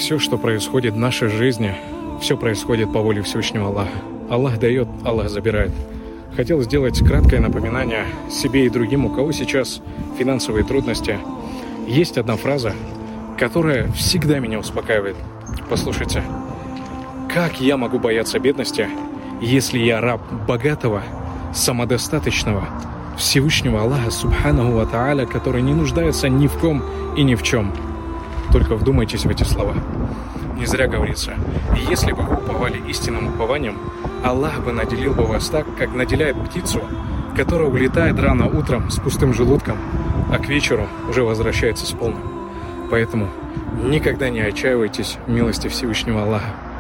Все, что происходит в нашей жизни, все происходит по воле Всевышнего Аллаха. Аллах дает, Аллах забирает. Хотел сделать краткое напоминание себе и другим, у кого сейчас финансовые трудности. Есть одна фраза, которая всегда меня успокаивает. Послушайте. Как я могу бояться бедности, если я раб богатого, самодостаточного, Всевышнего Аллаха, Субханаху ва Тааля, который не нуждается ни в ком и ни в чем? Только вдумайтесь в эти слова. Не зря говорится, если бы вы уповали истинным упованием, Аллах бы наделил бы вас так, как наделяет птицу, которая улетает рано утром с пустым желудком, а к вечеру уже возвращается с полным. Поэтому никогда не отчаивайтесь в милости Всевышнего Аллаха.